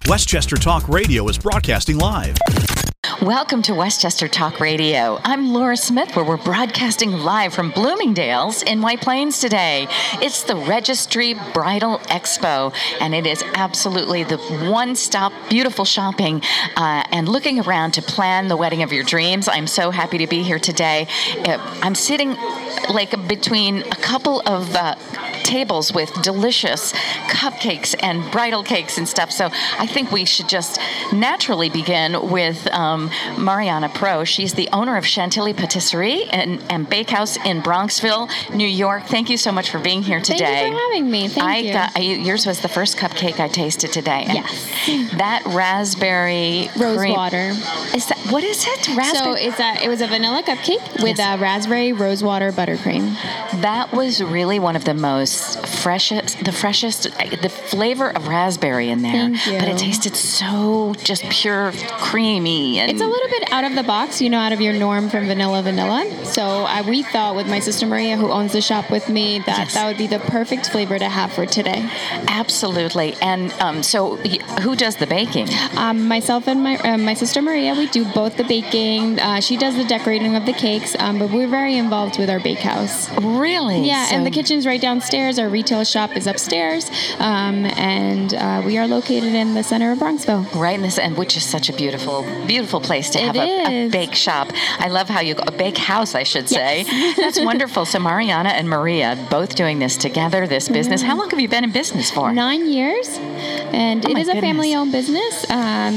Westchester Talk Radio is broadcasting live. Welcome to Westchester Talk Radio. I'm Laura Smith, where we're broadcasting live from Bloomingdale's in White Plains today. It's the Registry Bridal Expo, and it is absolutely the one-stop beautiful shopping and looking around to plan the wedding of your dreams. I'm so happy to be here today. I'm sitting between a couple of tables with delicious cupcakes and bridal cakes and stuff. So I think we should just naturally begin with Mariana Pro. She's the owner of Chantilly Patisserie and Bakehouse in Bronxville, New York. Thank you so much for being here today. Thank you for having me. Thank you. Yours was the first cupcake I tasted today. And yes. That raspberry rose cream, water. What is it? Raspberry? So it was a vanilla cupcake with raspberry rose water buttercream. That was really one of the freshest, the flavor of raspberry in there. Thank you. But it tasted so just pure creamy. And it's a little bit out of the box, out of your norm from vanilla. So we thought with my sister Maria, who owns the shop with me, that that would be the perfect flavor to have for today. Absolutely. And so who does the baking? Myself and my sister Maria, we do both the baking. She does the decorating of the cakes, but we're very involved with our bakehouse. Really? Yeah, and the kitchen's right downstairs. Our retail shop is upstairs, and we are located in the center of Bronxville. Right in this end, which is such a beautiful place to have a bake shop. I love how a bake house, I should say. Yes. That's wonderful. So Mariana and Maria both doing this together, this business. How long have you been in business for? 9 years, and it is a family-owned business,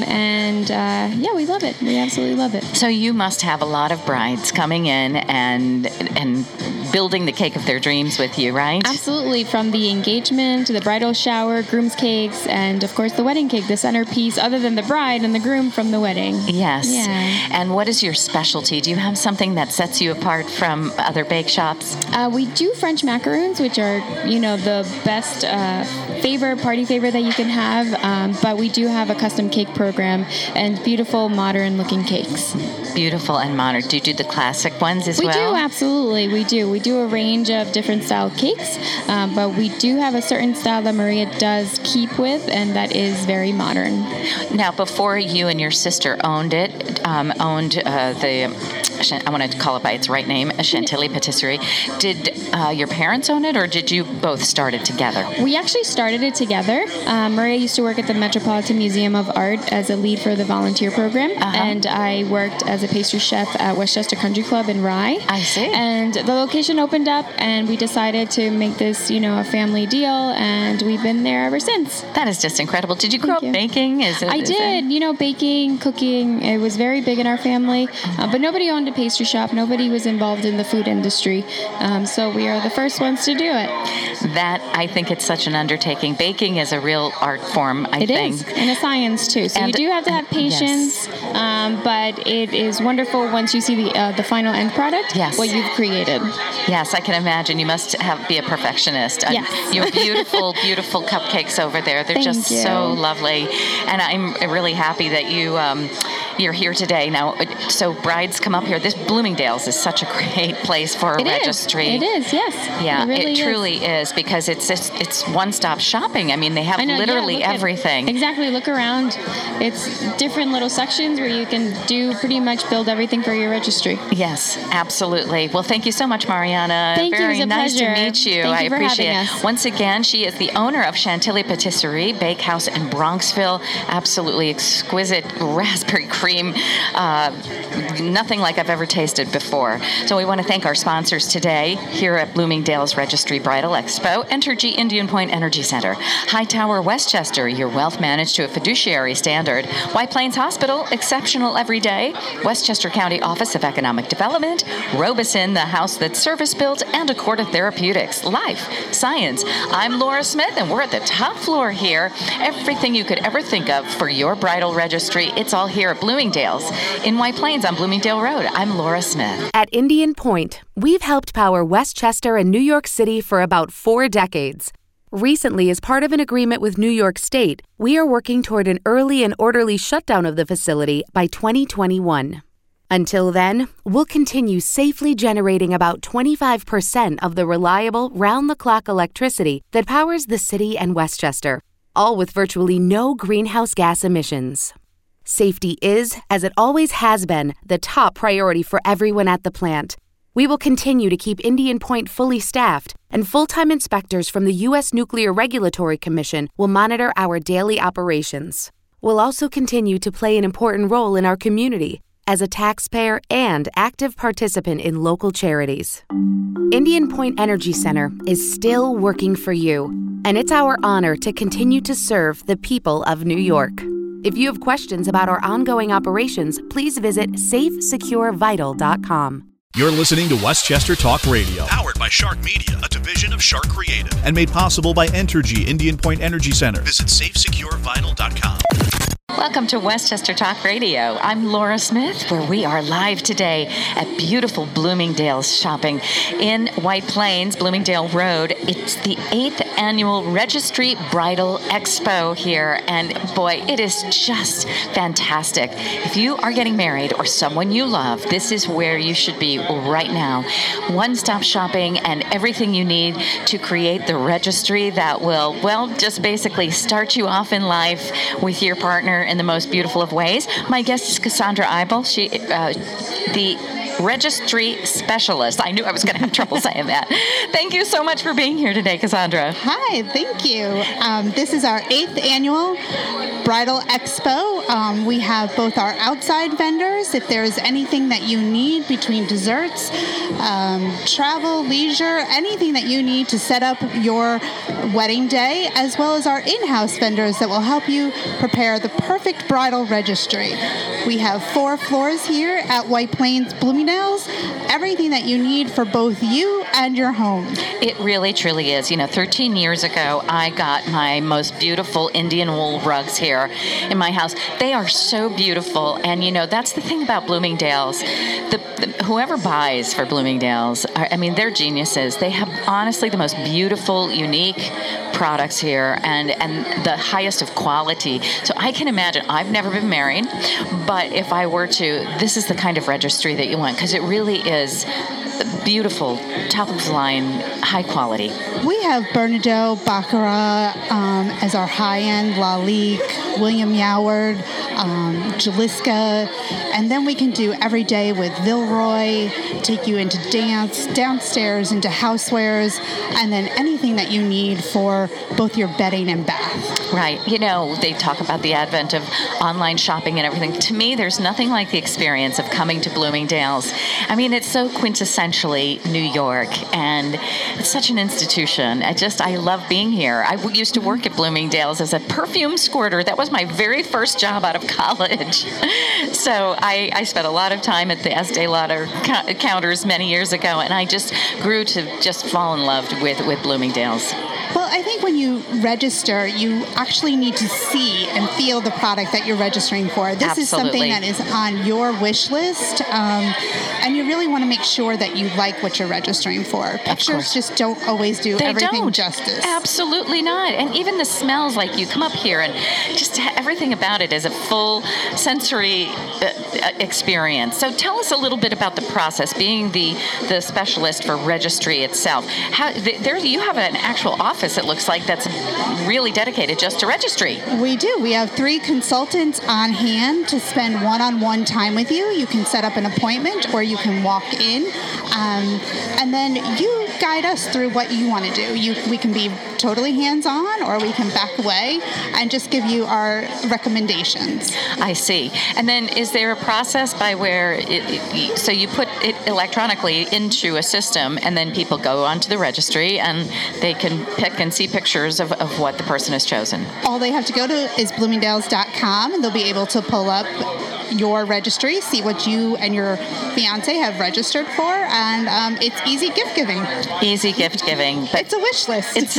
we love it. We absolutely love it. So you must have a lot of brides coming in and building the cake of their dreams with you, right? Absolutely. From the engagement to the bridal shower, groom's cakes, and of course the wedding cake, the centerpiece, other than the bride and the groom from the wedding. Yes. Yeah. And what is your specialty? Do you have something that sets you apart from other bake shops? We do French macaroons, which are, the best party favor that you can have. But we do have a custom cake program and beautiful, modern-looking cakes. Beautiful and modern. Do you do the classic ones as well? We do, absolutely. We do. We do a range of different style cakes, but we do have a certain style that Maria does keep with, and that is very modern. Now, before you and your sister owned I want to call it by its right name, Chantilly Patisserie. Did your parents own it, or did you both start it together? We actually started it together. Maria used to work at the Metropolitan Museum of Art as a lead for the volunteer program, and I worked as a pastry chef at Westchester Country Club in Rye. I see. And the location opened up, and we decided to make this, a family deal, and we've been there ever since. That is just incredible. Did you grow up baking? I did. Baking, cooking, it was very big in our family, but nobody owned a pastry shop. Nobody was involved in the food industry, so we are the first ones to do it. That, I think it's such an undertaking. Baking is a real art form, I think. It is, and a science too. So you do have to have patience, but it is wonderful once you see the final end product, what you've created. Yes, I can imagine. You must be a perfectionist. Yes. Your beautiful, beautiful cupcakes over there. They're Thank just you. so lovely. And I'm really happy that you're here today. Now, so brides come up here. This Bloomingdale's is such a great place for a registry. It is, yes. Yeah, it truly is, because it's one-stop shopping. I mean, they have literally everything. Exactly. Look around. It's different little sections where you can build everything for your registry. Yes, absolutely. Well, thank you so much, Mariana. Thank you. It was a nice pleasure. to meet you. Thank you I for appreciate having it. us. Once again, she is the owner of Chantilly Patisserie Bakehouse in Bronxville. Absolutely exquisite raspberry cream. Nothing like I've ever tasted before. So we want to thank our sponsors today here at Bloomingdale's Registry Bridal Expo. Entergy Indian Point Energy Center. Hightower Westchester, your wealth managed to a fiduciary standard. White Plains Hospital, exceptional every day. Westchester County Office of Economic Development. Robeson, the house that's service-built. And Accorda Therapeutics. Life, science. I'm Laura Smith, and we're at the top floor here. Everything you could ever think of for your bridal registry, it's all here at Bloomingdale's. In White Plains on Bloomingdale Road, I'm Laura Smith. At Indian Point, we've helped power Westchester and New York City for about 4 decades. Recently, as part of an agreement with New York State, we are working toward an early and orderly shutdown of the facility by 2021. Until then, we'll continue safely generating about 25% of the reliable, round-the-clock electricity that powers the city and Westchester. all with virtually no greenhouse gas emissions. Safety is, as it always has been, the top priority for everyone at the plant. We will continue to keep Indian Point fully staffed, and full-time inspectors from the U.S. Nuclear Regulatory Commission will monitor our daily operations. We'll also continue to play an important role in our community as a taxpayer and active participant in local charities. Indian Point Energy Center is still working for you, and it's our honor to continue to serve the people of New York. If you have questions about our ongoing operations, please visit safesecurevital.com. You're listening to Westchester Talk Radio, powered by Shark Media, a division of Shark Creative, and made possible by Entergy Indian Point Energy Center. Visit safesecurevital.com. Welcome to Westchester Talk Radio. I'm Laura Smith, where we are live today at beautiful Bloomingdale's Shopping in White Plains, Bloomingdale Road. It's the 8th annual Registry Bridal Expo here, and boy, it is just fantastic. If you are getting married or someone you love, this is where you should be right now. One-stop shopping and everything you need to create the registry that will, well, just basically start you off in life with your partner in the most beautiful of ways. My guest is Cassandra Eibel. She, the registry specialist. I knew I was going to have trouble saying that. Thank you so much for being here today, Cassandra. Hi, thank you. This is our 8th annual Bridal Expo. We have both our outside vendors, if there's anything that you need between desserts, travel, leisure, anything that you need to set up your wedding day, as well as our in-house vendors that will help you prepare the perfect bridal registry. We have 4 floors here at White Plains Bloomingdale's. Everything that you need for both you and your home. It really, truly is. 13 years ago, I got my most beautiful Indian wool rugs here in my house. They are so beautiful, and that's the thing about Bloomingdale's. Whoever buys for Bloomingdale's, they're geniuses. They have honestly the most beautiful, unique products here, and the highest of quality. So I can imagine, I've never been married, but if I were to, this is the kind of registry that you want, because it really is beautiful, top of the line, high quality. We have Bernardo, Baccarat as our high-end, Lalique, William Yoward, Jaliska, and then we can do every day with Vilroy, take you into dance, downstairs into housewares, and then anything that you need for both your bedding and bath. Right. They talk about the advent of online shopping and everything. To me, there's nothing like the experience of coming to Bloomingdale's. It's so quintessentially New York, and it's such an institution. I love being here. I used to work at Bloomingdale's as a perfume squirter. That was my very first job out of college. So I spent a lot of time at the Estee Lauder counters many years ago, and I just grew to just fall in love with Bloomingdale's. Well, I think when you register, you actually need to see and feel the product that you're registering for. This Absolutely. Is something that is on your wish list, and you really want to make sure that you like what you're registering for. Pictures just don't always do everything justice. Absolutely not. And even the smells, like you come up here and just everything about it is a full sensory experience. So tell us a little bit about the process, being the specialist for registry itself. You have an actual office, it looks like, that's really dedicated just to registry. We do. We have 3 consultants on hand to spend one-on-one time with you. You can set up an appointment or you can walk in, and then you guide us through what you want to do. We can be totally hands-on, or we can back away and just give you our recommendations. I see. And then is there a process by where so you put it electronically into a system, and then people go onto the registry and they can pick and see pictures of what the person has chosen? All they have to go to is bloomingdales.com, and they'll be able to pull up your registry, see what you and your fiance have registered for, and it's easy gift giving. Easy gift giving. But it's a wish list. It's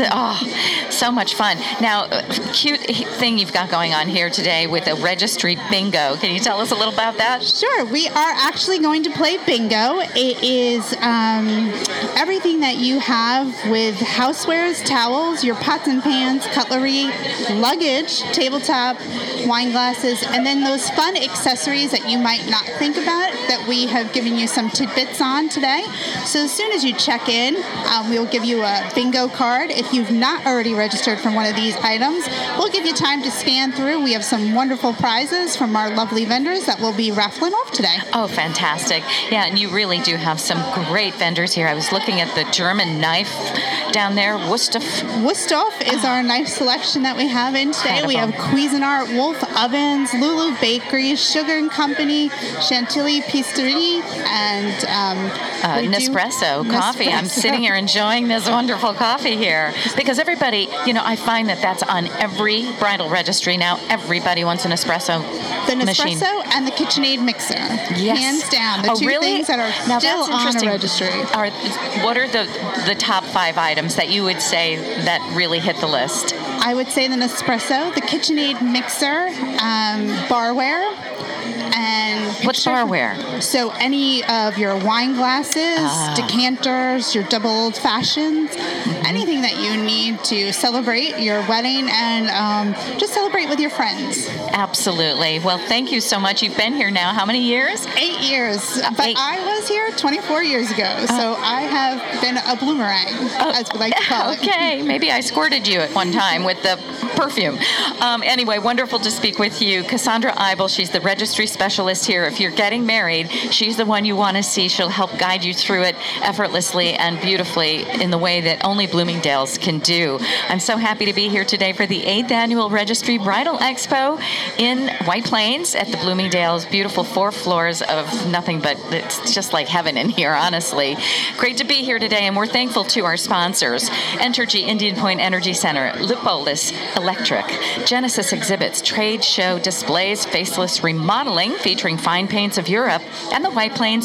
so much fun. Now, cute thing you've got going on here today with a registry bingo. Can you tell us a little about that? Sure. We are actually going to play bingo. It is everything that you have with housewares, towels, your pots and pans, cutlery, luggage, tabletop, wine glasses, and then those fun accessories accessories that you might not think about that we have given you some tidbits on today. So as soon as you check in, we'll give you a bingo card. If you've not already registered for one of these items, we'll give you time to scan through. We have some wonderful prizes from our lovely vendors that we'll be raffling off today. Oh, fantastic. Yeah, and you really do have some great vendors here. I was looking at the German knife down there, Wusthof. Wusthof is our knife selection that we have in today. Incredible. We have Cuisinart, Wolf Ovens, Lulu Bakeries, Sugar and Company, Chantilly Patisserie, and Nespresso coffee. I'm sitting here enjoying this wonderful coffee here because everybody, I find that's on every bridal registry now. Everybody wants an espresso machine. The Nespresso and the KitchenAid mixer. Yes. Hands down. The two things that are now still that's on a interesting. registry. What are the top 5 items that you would say that really hit the list? I would say the Nespresso, the KitchenAid mixer, barware, and what's barware? So any of your wine glasses, decanters, your double old fashions, anything that you need to celebrate your wedding and just celebrate with your friends. Absolutely. Well, thank you so much. You've been here now how many years? 8 years. But I was here 24 years ago, so I have been a bloomerang, as we like to call it. Okay, maybe I squirted you at one time with the perfume. Anyway, wonderful to speak with you. Cassandra Eibel, she's the registry specialist here. If you're getting married, she's the one you want to see. She'll help guide you through it effortlessly and beautifully in the way that only Bloomingdale's can do. I'm so happy to be here today for the 8th Annual Registry Bridal Expo in White Plains at the Bloomingdale's. Beautiful 4 floors of nothing but, it's just like heaven in here, honestly. Great to be here today, and we're thankful to our sponsors: Entergy Indian Point Energy Center, Lipolis Electric, Genesis Exhibits, trade show displays, faceless remodeling featuring fine paints of Europe, and the White Plains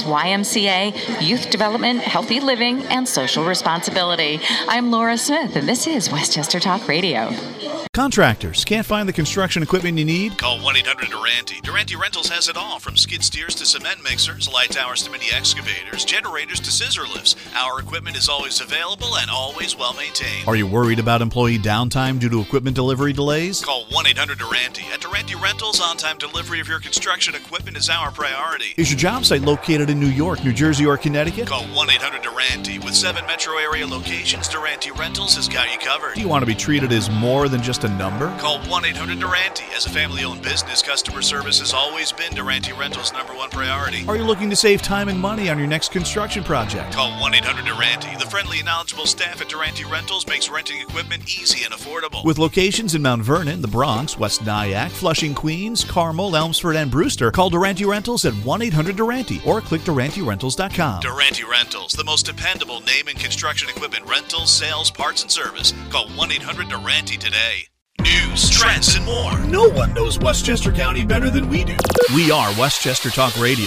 YMCA, Youth Development, Healthy Living, and Social Responsibility. I'm Laura Smith, and this is Westchester Talk Radio. Contractors, can't find the construction equipment you need? Call 1-800-DURANTE. Durante Rentals has it all, from skid steers to cement mixers, light towers to mini excavators, generators to scissor lifts. Our equipment is always available and always well maintained. Are you worried about employee downtime due to equipment delivery delays? Call 1-800-DURANTE. At Durante Rentals, on-time delivery of your construction equipment is our priority. Is your job site located in New York, New Jersey, or Connecticut? Call 1-800-DURANTE. With 7 metro area locations, Durante Rentals has got you covered. Do you want to be treated as more than just a number? Call 1-800-DURANTE. As a family-owned business, customer service has always been Durante Rentals' #1 priority. Are you looking to save time and money on your next construction project? Call 1-800-DURANTE. The friendly and knowledgeable staff at Durante Rentals makes renting equipment easy and affordable. With locations in Mount Vernon, the Bronx, West Nyack, Flushing, Queens, Carmel, Elmsford, and Brewster, call Durante Rentals at 1-800-DURANTE or click DuranteRentals.com. Durante Rentals, the most dependable name in construction equipment rentals, sales, parts, and service. Call 1-800-DURANTE today. News, trends, and more. No one knows Westchester County better than we do. We are Westchester Talk Radio.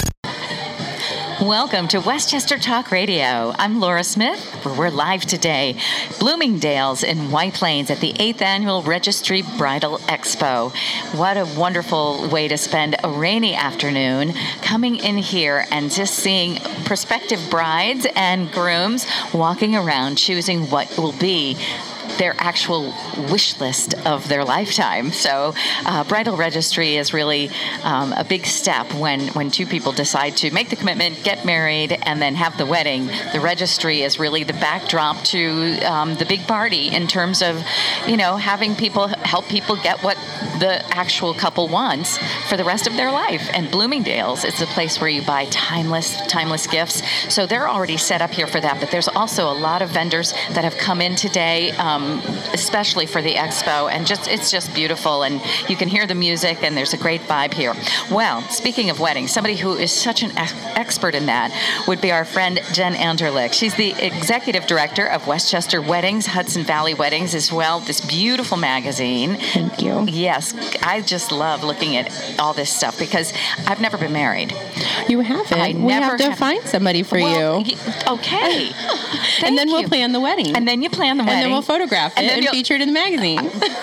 Welcome to Westchester Talk Radio. I'm Laura Smith, where we're live today. Bloomingdale's in White Plains at the 8th Annual Registry Bridal Expo. What a wonderful way to spend a rainy afternoon, coming in here and just seeing prospective brides and grooms walking around choosing what will be their actual wish list of their lifetime. So bridal registry is really a big step when two people decide to make the commitment, get married, and then have the wedding. The registry is really the backdrop to the big party in terms of, having people help people get what the actual couple wants for the rest of their life. And Bloomingdale's is the place where you buy timeless gifts. So they're already set up here for that. But there's also a lot of vendors that have come in today, especially for the expo, and it's just beautiful, and you can hear the music, and there's a great vibe here. Well, speaking of weddings, somebody who is such an expert in that would be our friend Jen Anderlich. She's the executive director of Westchester Weddings, Hudson Valley Weddings as well, this beautiful magazine. Thank you. Yes, I just love looking at all this stuff because I've never been married. You haven't. We have to find somebody for you. Okay. And then we'll plan the wedding. And then you plan the wedding. And then we'll photograph photograph it and feature it in the magazine.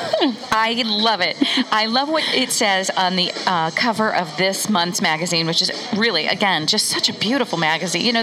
I love it. I love what it says on the cover of this month's magazine, which is really, again, just such a beautiful magazine. You know,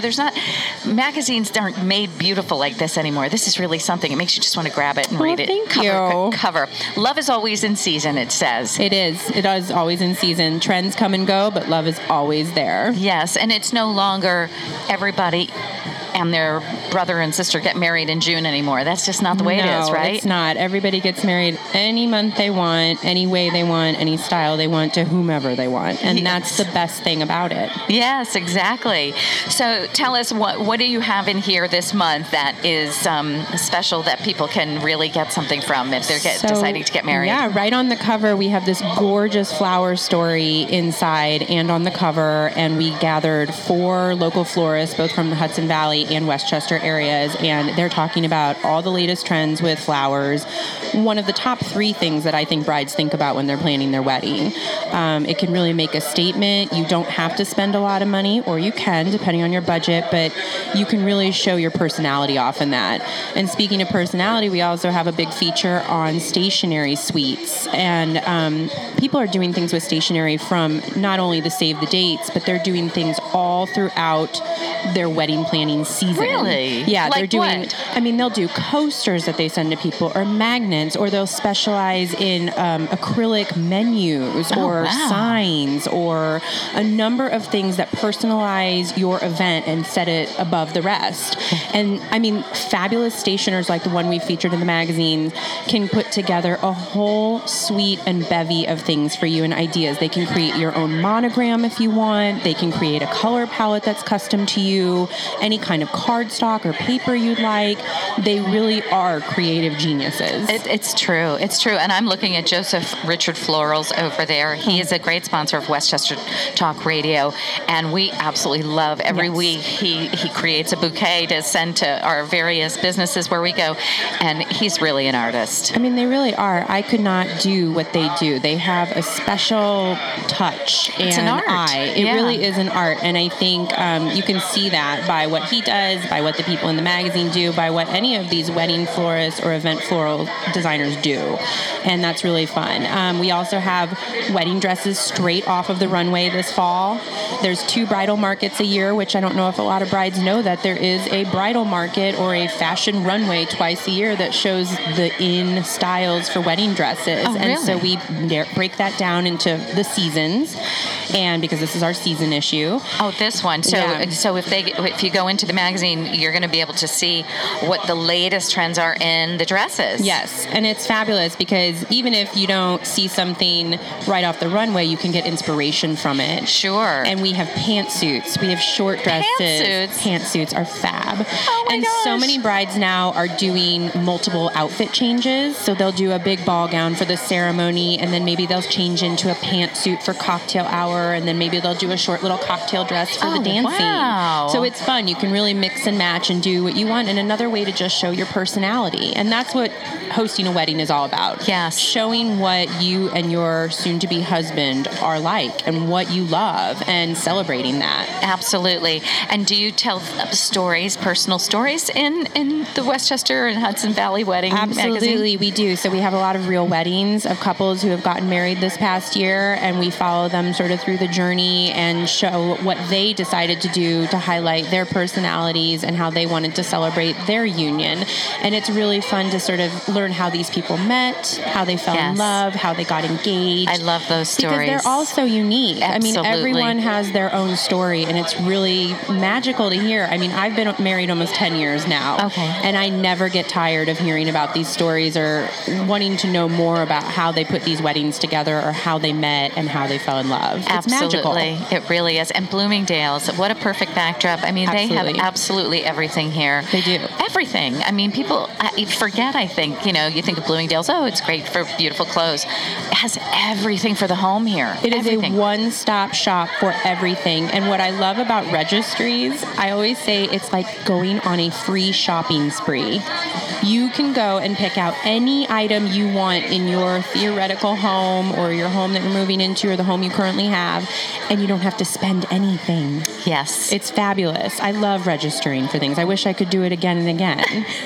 magazines aren't made beautiful like this anymore. This is really something. It makes you just want to grab it and read it. Thank you. Cover. Love is always in season, it says. It is. It is always in season. Trends come and go, but love is always there. Yes, and it's no longer everybody and their brother and sister get married in June anymore. That's just not the way it is, right? No, it's not. Everybody gets married any month they want, any way they want, any style they want, to whomever they want. And that's the best thing about it. Yes, exactly. So tell us, what do you have in here this month that is special that people can really get something from if they're deciding to get married? Yeah, right on the cover, we have this gorgeous flower story inside and on the cover. And we gathered 4 local florists, both from the Hudson Valley and Westchester areas, and they're talking about all the latest trends with flowers. One of the top 3 things that I think brides think about when they're planning their wedding. It can really make a statement. You don't have to spend a lot of money, or you can, depending on your budget, but you can really show your personality off in that. And speaking of personality, we also have a big feature on stationery suites. And people are doing things with stationery from not only the save the dates, but they're doing things all throughout their wedding planning season. Really? Yeah, like they're doing, what? I mean, they'll do coasters that they send to people, or magnets, or they'll specialize in acrylic menus or signs, or a number of things that personalize your event and set it above the rest. And I mean, fabulous stationers like the one we featured in the magazine can put together a whole suite and bevy of things for you and ideas. They can create your own monogram if you want. They can create a color palette that's custom to you, any kind of cardstock or paper you'd like. They really are creative geniuses. It's true. It's true. And I'm looking at Joseph Richard Florals over there. He is a great sponsor of Westchester Talk Radio, and we absolutely love every week he creates a bouquet to send to our various businesses where we go, and he's really an artist. I mean, they really are. I could not do what they do. They have a special touch it's an art. eye. It really is an art, and I think you can see that by what he does, by what the people in the magazine do, by what any of these wedding florists or event floral designers do. And that's really fun. We also have wedding dresses straight off of the runway this fall. There's 2 bridal markets a year, which I don't know if a lot of brides know that there is a bridal market or a fashion runway twice a year that shows the in styles for wedding dresses. Oh, and really? so we break that down into the seasons, and because this is our season issue. Oh, this one. So if you go into the magazine, you're going to be able to see what the latest trends are in the dresses. Yes, and it's fabulous because even if you don't see something right off the runway, you can get inspiration from it. Sure. And we have pantsuits. We have short dresses. Pantsuits are fab. Oh my gosh. So many brides now are doing multiple outfit changes. So they'll do a big ball gown for the ceremony, and then maybe they'll change into a pantsuit for cocktail hour, and then maybe they'll do a short little cocktail dress for the dancing. Wow. So it's fun. You can really mix and match and do what you want, and another way to just show your personality. And that's what hosting a wedding is all about. Yes. Showing what you and your soon-to-be husband are like and what you love, and celebrating that. Absolutely. And do you tell stories, personal stories in the Westchester and Hudson Valley wedding magazine? Absolutely, we do. So we have a lot of real weddings of couples who have gotten married this past year, and we follow them sort of through the journey and show what they decided to do to highlight their personalities and how they wanted to celebrate their union. And it's really fun to sort of learn how these people met, how they fell in love, how they got engaged. I love those stories. Because they're all so unique. Absolutely. I mean, everyone has their own story, and it's really magical to hear. I mean, I've been married almost 10 years now. Okay. And I never get tired of hearing about these stories or wanting to know more about how they put these weddings together or how they met and how they fell in love. Absolutely. It's magical. It really is. And Bloomingdale's, what a perfect backdrop. I mean, they have absolutely everything here. They do. Everything. I mean, people forget, I think, you think of Bloomingdale's, oh, it's great for beautiful clothes. It has everything for the home here. It is a one-stop shop for everything. And what I love about registries, I always say it's like going on a free shopping spree. You can go and pick out any item you want in your theoretical home or your home that you're moving into or the home you currently have, and you don't have to spend anything. Yes. It's fabulous. I love registering for things. I wish I could do it again and again.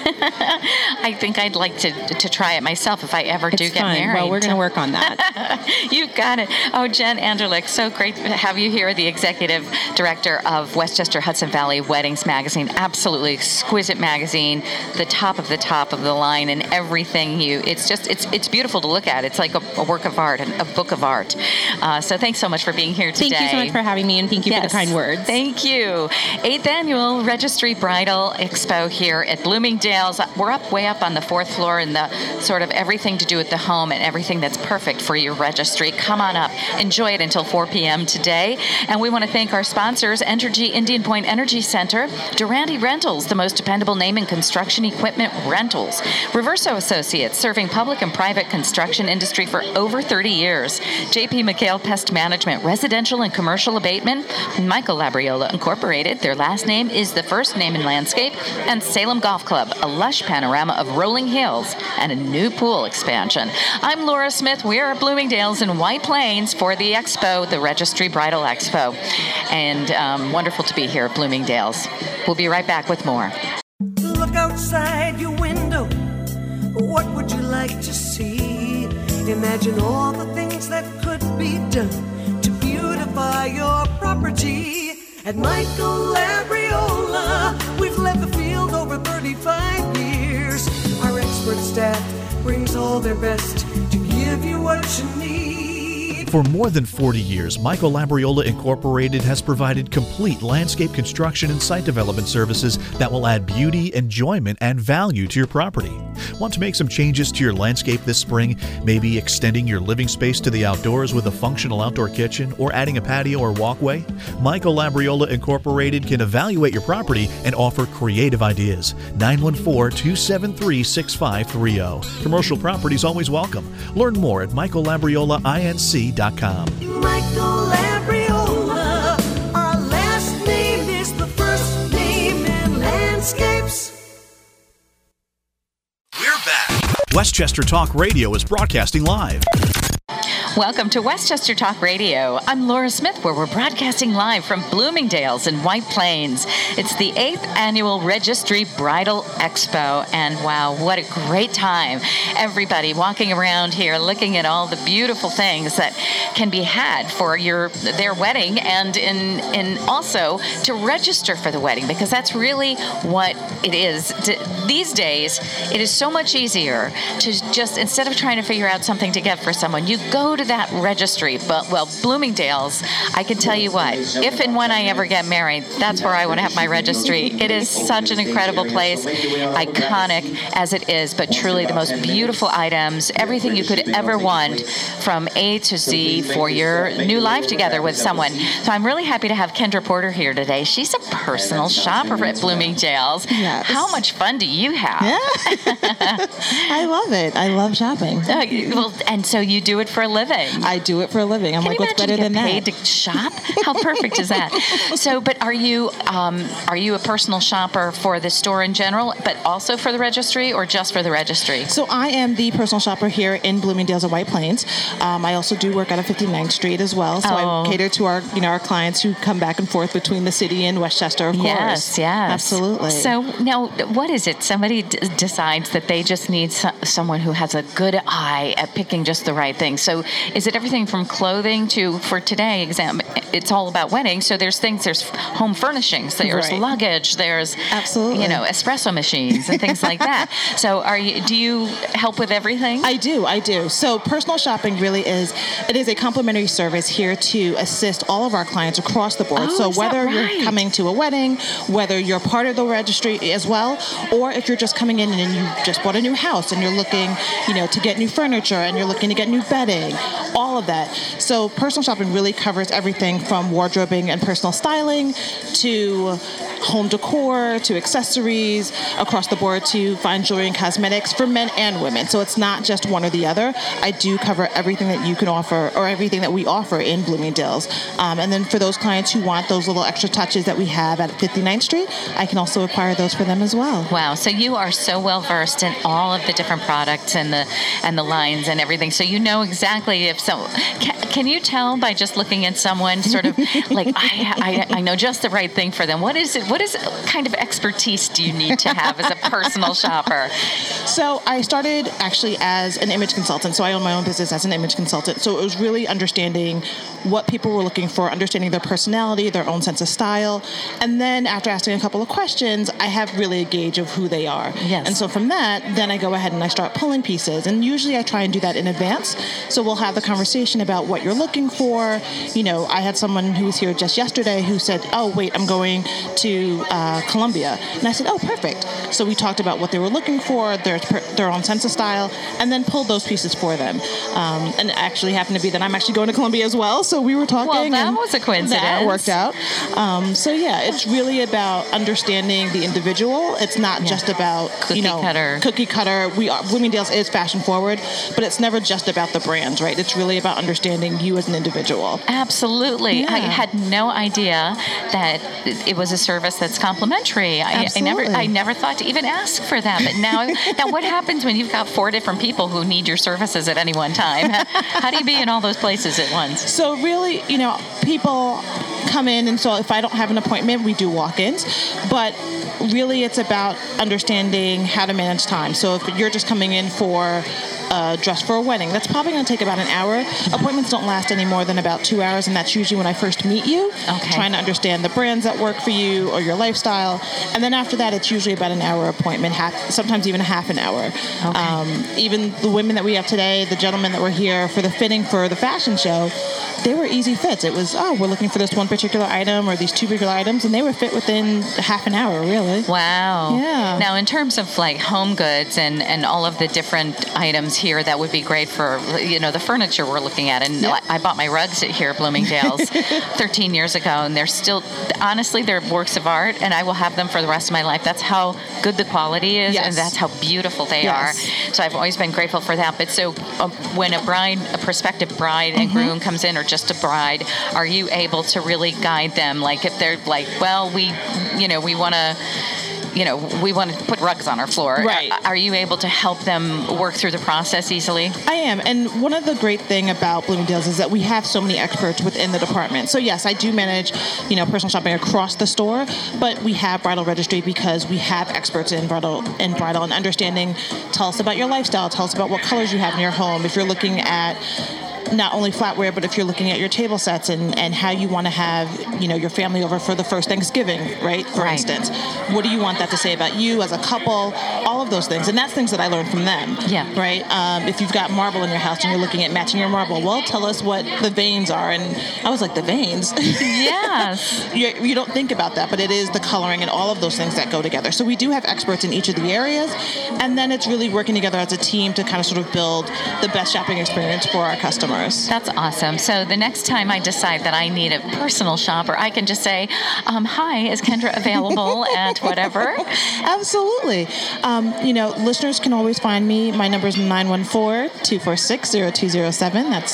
I think I'd like to try it myself if I ever do get married. Well, we're going to work on that. You got it. Oh, Jen Anderlich, so great to have you here, the executive director of Westchester Hudson Valley Weddings Magazine. Absolutely exquisite magazine, the top of the line, and everything it's beautiful to look at. It's like a work of art, a book of art. So thanks so much for being here today. Thank you so much for having me, and thank you for the kind words. Thank you. 8th Annual Registry Bridal Expo here at Bloomingdale's. We're way up on the 4th floor in the sort of everything to do with the home and everything that's perfect for your registry. Come on up. Enjoy it until 4 p.m. today. And we want to thank our sponsors, Entergy Indian Point Energy Center, Durante Rentals, the most dependable name in construction equipment rentals, Reverso Associates, serving public and private construction industry for over 30 years, J.P. McHale Pest Management, residential and commercial abatement, Michael Labriola Incorporated, their last name is the first name in landscape, and Salem Golf Club, a lush panorama of rolling hills and a new pool expansion. I'm Laura Smith. We're at Bloomingdale's in White Plains for the expo, the Registry Bridal Expo. And wonderful to be here at Bloomingdale's. We'll be right back with more. Look outside your window. What would you like to see? Imagine all the things that could be done to beautify your property. At Michael Labriola, we've led the field over 35 years. Our expert staff brings all their best to give you what you need. For more than 40 years, Michael Labriola Incorporated has provided complete landscape construction and site development services that will add beauty, enjoyment, and value to your property. Want to make some changes to your landscape this spring? Maybe extending your living space to the outdoors with a functional outdoor kitchen or adding a patio or walkway? Michael Labriola Incorporated can evaluate your property and offer creative ideas. 914-273-6530. Commercial properties always welcome. Learn more at michaellabriolainc.com. Michael Labriola, our last name is the first name in landscapes. We're back. Westchester Talk Radio is broadcasting live. Welcome to Westchester Talk Radio. I'm Laura Smith, where we're broadcasting live from Bloomingdale's in White Plains. It's the 8th Annual Registry Bridal Expo, and wow, what a great time. Everybody walking around here looking at all the beautiful things that can be had for their wedding, and in also to register for the wedding, because that's really what it is. These days, it is so much easier to just, instead of trying to figure out something to get for someone, you go to that registry. But, well, Bloomingdale's, I can tell you what, if and when I ever get married, that's where I want to have my registry. It is such an incredible place, iconic as it is, but truly the most beautiful items, everything you could ever want from A to Z for your new life together with someone. So I'm really happy to have Kendra Porter here today. She's a personal shopper at Bloomingdale's. Yes. How much fun do you have? Yeah. I love it. I love shopping. Well, and so you do it for a living. I do it for a living. I'm Can like, you what's better than that? paid to shop? How perfect is that? So, but are you a personal shopper for the store in general, but also for the registry, or just for the registry? So I am the personal shopper here in Bloomingdale's at White Plains. I also do work out of 59th Street as well. So I cater to our clients who come back and forth between the city and Westchester, of course. Yes. Absolutely. So now, what is it? Somebody decides that they just need someone who has a good eye at picking just the right thing. So is it everything from clothing to, for today, it's all about weddings. So there's home furnishings, there's luggage, there's absolutely, espresso machines and things like that. So do you help with everything? I do. So personal shopping really is a complimentary service here to assist all of our clients across the board. So whether you're coming to a wedding, whether you're part of the registry as well, or if you're just coming in and you just bought a new house and you're looking, to get new furniture and you're looking to get new bedding, all of that. So personal shopping really covers everything from wardrobing and personal styling to home decor to accessories, across the board to fine jewelry and cosmetics for men and women. So it's not just one or the other. I do cover everything that you can offer, or everything that we offer in Bloomingdale's. And then for those clients who want those little extra touches that we have at 59th Street, I can also acquire those for them as well. Wow. So you are so well versed in all of the different products and the lines and everything. So you know exactly if so. Can you tell by just looking at someone sort of like, I know just the right thing for them? What is it? What kind of expertise do you need to have as a personal shopper? So I started actually as an image consultant. So I own my own business as an image consultant. So it was really understanding what people were looking for, understanding their personality, their own sense of style. And then after asking a couple of questions, I have really a gauge of who they are. Yes. And so from that, then I go ahead and I start pulling pieces. And usually I try and do that in advance. So we'll have the conversation about what you're looking for. You know, I had someone who was here just yesterday who said, oh, wait, I'm going to Columbia. And I said, oh, perfect. So we talked about what they were looking for, their own sense of style, and then pulled those pieces for them. And it actually happened to be that I'm actually going to Columbia as well. So we were talking. Well, that was a coincidence. That worked out. So yeah, it's really about understanding the individual. It's not just about cookie cutter. Bloomingdale's is fashion forward, but it's never just about the brands, right? It's really about understanding you as an individual. Absolutely. Yeah. I had no idea that it was a service that's complimentary. I never thought to even ask for that. But now what happens when you've got 4 different people who need your services at any one time? How do you be in all those places at once? So really, people come in, and so if I don't have an appointment, we do walk-ins. But really, it's about understanding how to manage time. So if you're just coming in for a dress for a wedding, that's probably going to take about an hour. Appointments don't last any more than about 2 hours, and that's usually when I first meet you, trying to understand the brands that work for you or your lifestyle. And then after that, it's usually about an hour appointment, sometimes even a half an hour. Even the women that we have today, the gentlemen that were here for the fitting for the fashion show, they were easy fits. It was, we're looking for this one particular item or these 2 particular items, and they were fit within half an hour, really. Wow. Yeah. Now, in terms of like home goods and all of the different items here, that would be great for, the furniture we're looking at. And I bought my rugs here at Bloomingdale's 13 years ago, and they're still, honestly, they're works of art, and I will have them for the rest of my life. That's how good the quality is, and that's how beautiful they are. So I've always been grateful for that. But so when a prospective bride and groom comes in, or just a bride, are you able to really guide them? Like if they're like, well, we want to put rugs on our floor. Right. Are you able to help them work through the process easily? I am. And one of the great thing about Bloomingdale's is that we have so many experts within the department. So yes, I do manage, personal shopping across the store, but we have bridal registry because we have experts in bridal and understanding. Tell us about your lifestyle. Tell us about what colors you have in your home. If you're looking at not only flatware, but if you're looking at your table sets and how you want to have, your family over for the first Thanksgiving, right? For instance, what do you want that to say about you as a couple? All of those things. And that's things that I learned from them. Yeah. Right? If you've got marble in your house and you're looking at matching your marble, well, tell us what the veins are. And I was like, the veins? Yes. You don't think about that, but it is the coloring and all of those things that go together. So we do have experts in each of the areas. And then it's really working together as a team to kind of sort of build the best shopping experience for our customers. That's awesome. So the next time I decide that I need a personal shopper, I can just say, hi, is Kendra available at whatever? Absolutely. Listeners can always find me. My number is 914-246-0207. That's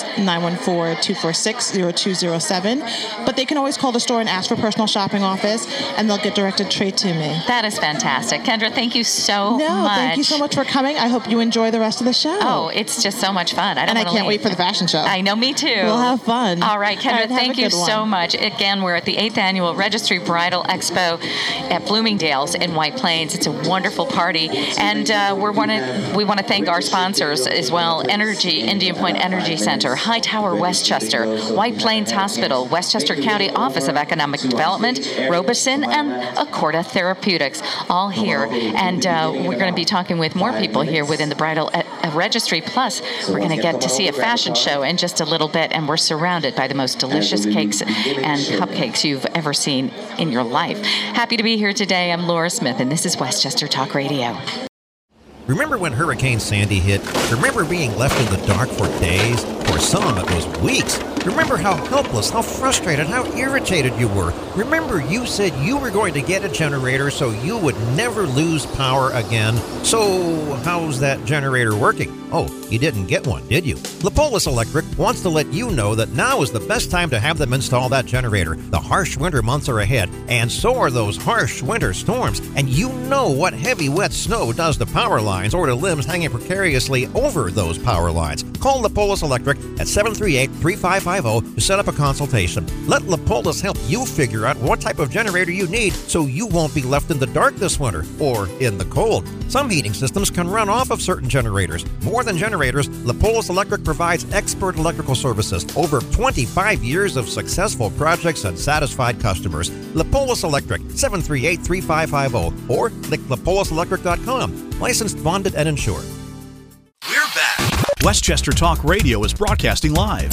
914-246-0207. But they can always call the store and ask for personal shopping office, and they'll get directed straight to me. That is fantastic. Kendra, thank you so much. Thank you so much for coming. I hope you enjoy the rest of the show. Oh, it's just so much fun. I can't wait for the fashion show. I know, me too. We'll have fun. All right, Kendra, thank you so much. Again, we're at the 8th Annual Registry Bridal Expo at Bloomingdale's in White Plains. It's a wonderful party. And we want to thank our sponsors as well: Indian Point Energy Center, Hightower Westchester, White Plains Hospital, Westchester County Office of Economic Development, Robeson, and Accorda Therapeutics, all here. And we're going to be talking with more people here within the Bridal Registry. Plus, we're going to get to see a fashion show in just a little bit, and we're surrounded by the most delicious cakes and cupcakes you've ever seen in your life. Happy to be here today. I'm Laura Smith, and this is Westchester Talk Radio. Remember when Hurricane Sandy hit? Remember being left in the dark for days? For some, it was weeks. Remember how helpless, how frustrated, how irritated you were. Remember you said you were going to get a generator so you would never lose power again. So how's that generator working? Oh, you didn't get one, did you? Lipolis Electric wants to let you know that now is the best time to have them install that generator. The harsh winter months are ahead, and so are those harsh winter storms. And you know what heavy, wet snow does to power lines or to limbs hanging precariously over those power lines. Call Lipolis Electric at 738-3550 to set up a consultation. Let Lipolis help you figure out what type of generator you need so you won't be left in the dark this winter or in the cold. Some heating systems can run off of certain generators. More than generators, Lipolis Electric provides expert electrical services, over 25 years of successful projects and satisfied customers. Lipolis Electric, 738-3550, or click lipoliselectric.com. Licensed, bonded, and insured. We're back. Westchester Talk Radio is broadcasting live.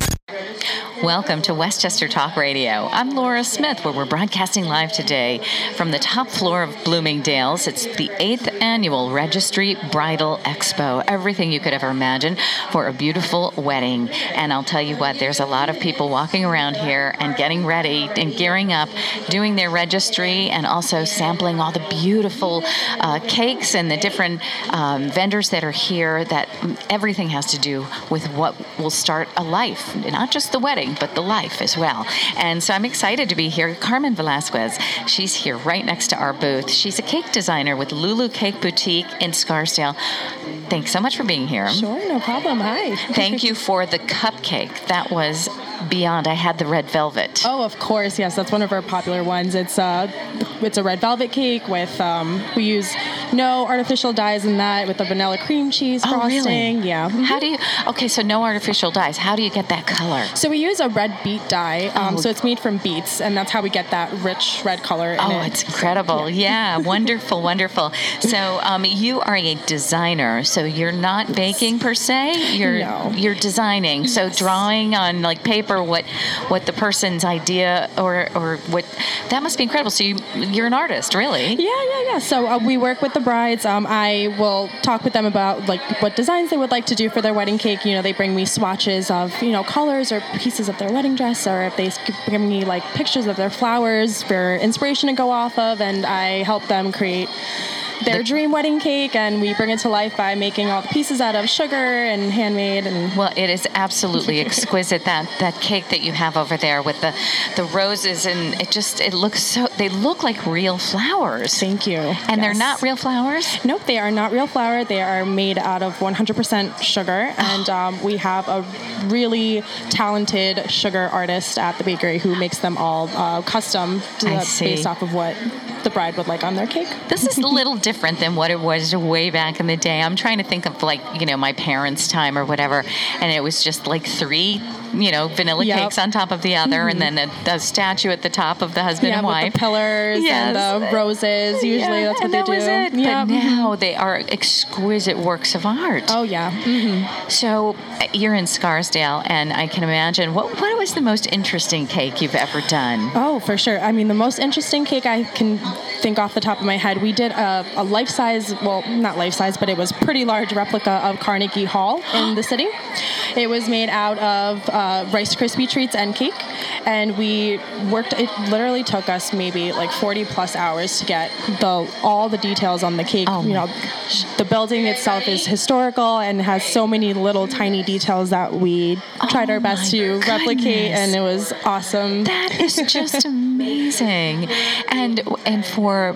Welcome to Westchester Talk Radio. I'm Laura Smith, where we're broadcasting live today from the top floor of Bloomingdale's. It's the 8th Annual Registry Bridal Expo. Everything you could ever imagine for a beautiful wedding. And I'll tell you what, there's a lot of people walking around here and getting ready and gearing up, doing their registry, and also sampling all the beautiful cakes and the different vendors that are here. That everything has to do with what will start a life, not just the wedding, but the life as well. And so I'm excited to be here. Carmen Velasquez, she's here right next to our booth. She's a cake designer with Lulu Cake Boutique in Scarsdale. Thanks so much for being here. Sure, no problem. Hi. Thank you for the cupcake. That was beyond. I had the red velvet. Oh, of course. Yes, that's one of our popular ones. It's a red velvet cake with, we use no artificial dyes in that, with the vanilla cream cheese frosting. Really? Yeah. How do you, okay, so no artificial dyes. How do you get that color? So we use a red beet dye. So it's made from beets, and that's how we get that rich red color in it. It's incredible. Yeah, wonderful, wonderful. So you are a designer, so you're not baking per se? You're designing. So drawing on like paper what the person's idea or what, that must be incredible. So you're an artist, really? Yeah. So we work with the brides. I will talk with them about like what designs they would like to do for their wedding cake. You know, they bring me swatches of, colors or pieces of their wedding dress, or if they bring me like pictures of their flowers for inspiration to go off of, and I help them create their dream wedding cake, and we bring it to life by making all the pieces out of sugar and handmade. And well, it is absolutely exquisite, that cake that you have over there with the roses, and it looks so, they look like real flowers. Thank you. And they're not real flowers? Nope, they are not real flour. They are made out of 100% sugar, and we have a really talented sugar artist at the bakery who makes them all custom based off of what the bride would like on their cake. This is a little different than what it was way back in the day. I'm trying to think of my parents' time or whatever, and it was just like 3 vanilla cakes on top of the other, and then a statue at the top of the husband and wife. With the pillars and the roses. Usually that's what they do. Was it. But now they are exquisite works of art. Oh, yeah. Mm-hmm. So you're in Scarsdale, and I can imagine, what was the most interesting cake you've ever done? Oh, for sure. I mean, the most interesting cake I can think off the top of my head, we did a life-size, well, not life-size, but it was pretty large replica of Carnegie Hall in the city. It was made out of Rice Krispie treats and cake, and we worked, it literally took us maybe like 40 plus hours to get all the details on the cake. The building itself is historical and has so many little tiny details that we tried our best to replicate, and it was awesome. That is just amazing. And for,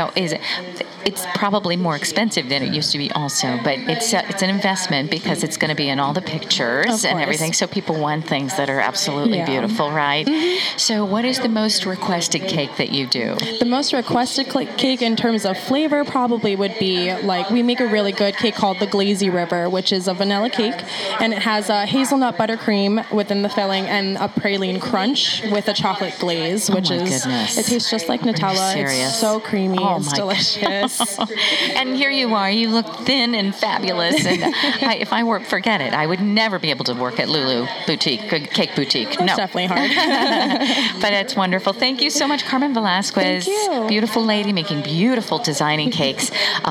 it's probably more expensive than it used to be also, but it's an investment because it's going to be in all the pictures and everything, so people want things that are absolutely beautiful, right? Mm-hmm. So what is the most requested cake that you do? The most requested cake in terms of flavor probably would be, like, we make a really good cake called the Glazy River, which is a vanilla cake, and it has a hazelnut buttercream within the filling and a praline crunch with a chocolate glaze which is goodness. it tastes just like Nutella. Serious? It's so creamy. Oh, it's my delicious. And here you are. You look thin and fabulous. And if I were, forget it. I would never be able to work at Lulu Boutique, Cake Boutique. It's definitely hard. But it's wonderful. Thank you so much, Carmen Velasquez. Thank you. Beautiful lady making beautiful designing cakes.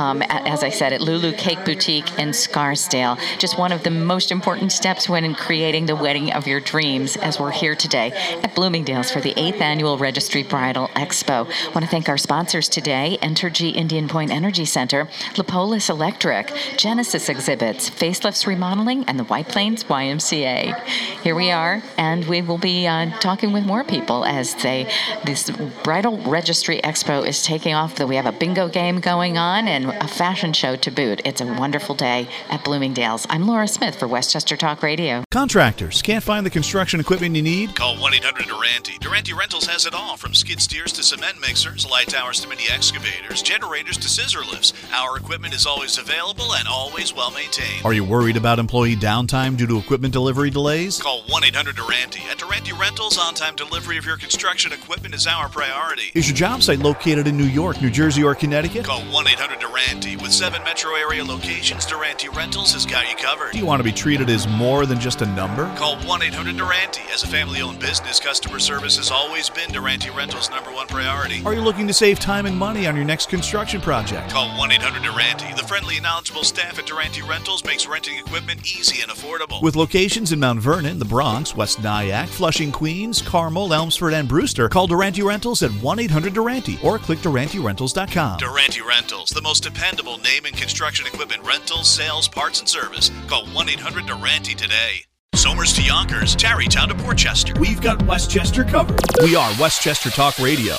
As I said, at Lulu Cake Boutique in Scarsdale. Just one of the most important steps when creating the wedding of your dreams, as we're here today at Bloomingdale's for the 8th Annual Registry Bridal Expo. I want to thank our sponsors today, Entergy Indian Point Energy Center, Lipolis Electric, Genesis Exhibits, Facelifts Remodeling, and the White Plains YMCA. Here we are, and we will be talking with more people as this Bridal Registry Expo is taking off. We have a bingo game going on and a fashion show to boot. It's a wonderful day at Bloomingdale's. I'm Laura Smith for Westchester Talk Radio. Contractors, can't find the construction equipment you need? Call 1-800-DURANTE. Durante Rentals has it all, from skid steers to cement mixers, light towers to mini excavators, generators to scissor lifts. Our equipment is always available and always well maintained. Are you worried about employee downtime due to equipment delivery delays? Call 1-800-DURANTE. At Durante Rentals, on-time delivery of your construction equipment is our priority. Is your job site located in New York, New Jersey, or Connecticut? Call 1-800-DURANTE. With 7 metro area locations, Durante Rentals has got you covered. Do you want to be treated as more than just a number? Call 1-800-DURANTE. As a family-owned business, customer service has always been Durante Rentals' #1 priority. Are you looking to save time and money on your next construction project? Call 1-800-DURANTE. The friendly and knowledgeable staff at Durante Rentals makes renting equipment easy and affordable. With locations in Mount Vernon, the Bronx, West Nyack, Flushing, Queens, Carmel, Elmsford, and Brewster, call Durante Rentals at 1-800-DURANTE or click DuranteRentals.com. Durante Rentals, the most dependable name in construction equipment rentals, sales, parts, and service. Call 1-800-DURANTE today. Somers to Yonkers, Tarrytown to Portchester. We've got Westchester covered. We are Westchester Talk Radio.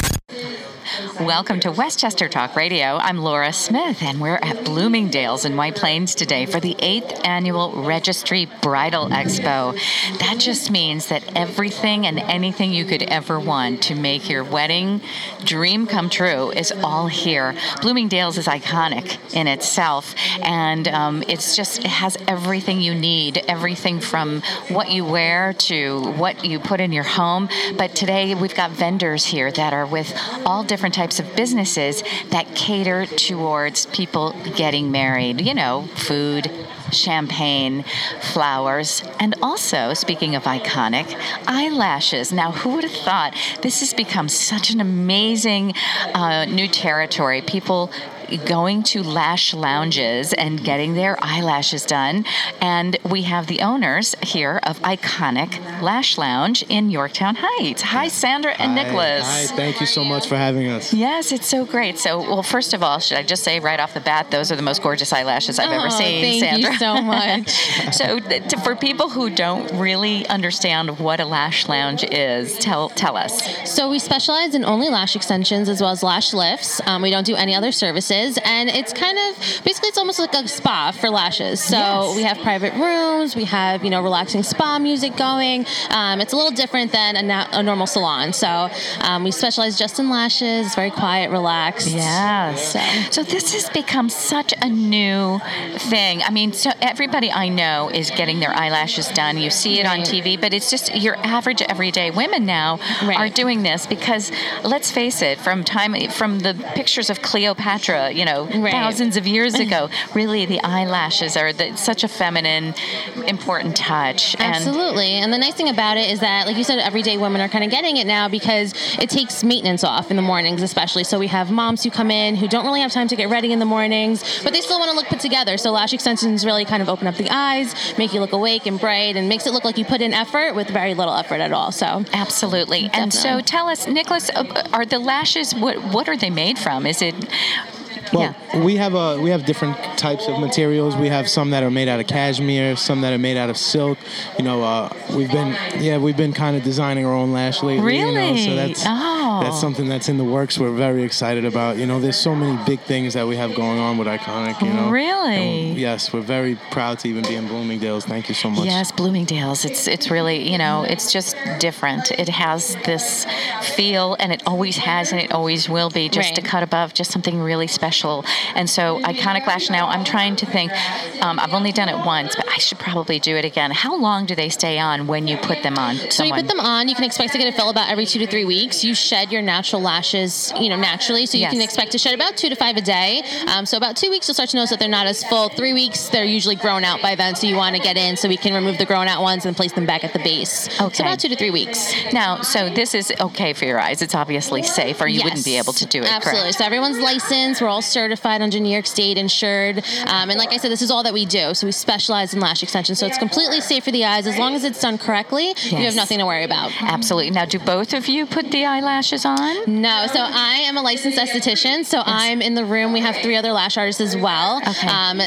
Welcome to Westchester Talk Radio. I'm Laura Smith, and we're at Bloomingdale's in White Plains today for the 8th Annual Registry Bridal Expo. That just means that everything and anything you could ever want to make your wedding dream come true is all here. Bloomingdale's is iconic in itself, and it has everything you need, everything from what you wear to what you put in your home. But today we've got vendors here that are with all different types of businesses that cater towards people getting married. You know, food, champagne, flowers, and also, speaking of iconic, eyelashes. Now, who would have thought this has become such an amazing new territory? People going to lash lounges and getting their eyelashes done. And we have the owners here of Iconic Lash Lounge in Yorktown Heights. Hi, Sandra and Nicholas. Hi, thank you so much for having us. Yes, it's so great. So, well, first of all, should I just say right off the bat, those are the most gorgeous eyelashes I've ever seen, Sandra. Thank you so much. So, for people who don't really understand what a lash lounge is, tell us. So we specialize in only lash extensions as well as lash lifts. We don't do any other services. And it's kind of, basically it's almost like a spa for lashes. So we have private rooms, we have, relaxing spa music going. It's a little different than a normal salon. So we specialize just in lashes. It's very quiet, relaxed. Yes. So this has become such a new thing. I mean, so everybody I know is getting their eyelashes done. You see it on TV, but it's just your average everyday women now are doing this because, let's face it, from the pictures of Cleopatra, thousands of years ago, really the eyelashes are such a feminine, important touch. Absolutely. And the nice thing about it is that, like you said, everyday women are kind of getting it now because it takes maintenance off in the mornings, especially. So we have moms who come in who don't really have time to get ready in the mornings, but they still want to look put together. So lash extensions really kind of open up the eyes, make you look awake and bright, and makes it look like you put in effort with very little effort at all. So absolutely. Definitely. And so tell us, Nicholas, are the lashes, what are they made from? Is it... Well, we have different types of materials. We have some that are made out of cashmere, some that are made out of silk. We've been kind of designing our own lash lately. Really? So that's that's something that's in the works. We're very excited about. There's so many big things that we have going on with Iconic. Really? Yes, we're very proud to even be in Bloomingdale's. Thank you so much. Yes, Bloomingdale's. It's really, it's just different. It has this feel, and it always has, and it always will be, just a cut above, just something really special. And so Iconic Lash, now I'm trying to think, I've only done it once, but I should probably do it again. How long do they stay on when you put them on So you put them on, you can expect to get a fill about every 2 to 3 weeks. You shed your natural lashes, naturally, so you can expect to shed about 2 to 5 a day. So about 2 weeks, you'll start to notice that they're not as full. 3 weeks, they're usually grown out by then, so you want to get in so we can remove the grown out ones and place them back at the base. Okay. So about 2 to 3 weeks. Now, so this is okay for your eyes. It's obviously safe, or you wouldn't be able to do it, Absolutely. correct? So everyone's licensed. We're all certified under New York State, insured. And like I said, this is all that we do. So we specialize in lash extensions. So it's completely safe for the eyes. As long as it's done correctly, you have nothing to worry about. Absolutely. Now, do both of you put the eyelashes on? No. So I am a licensed esthetician. So I'm in the room. We have 3 other lash artists as well. Okay.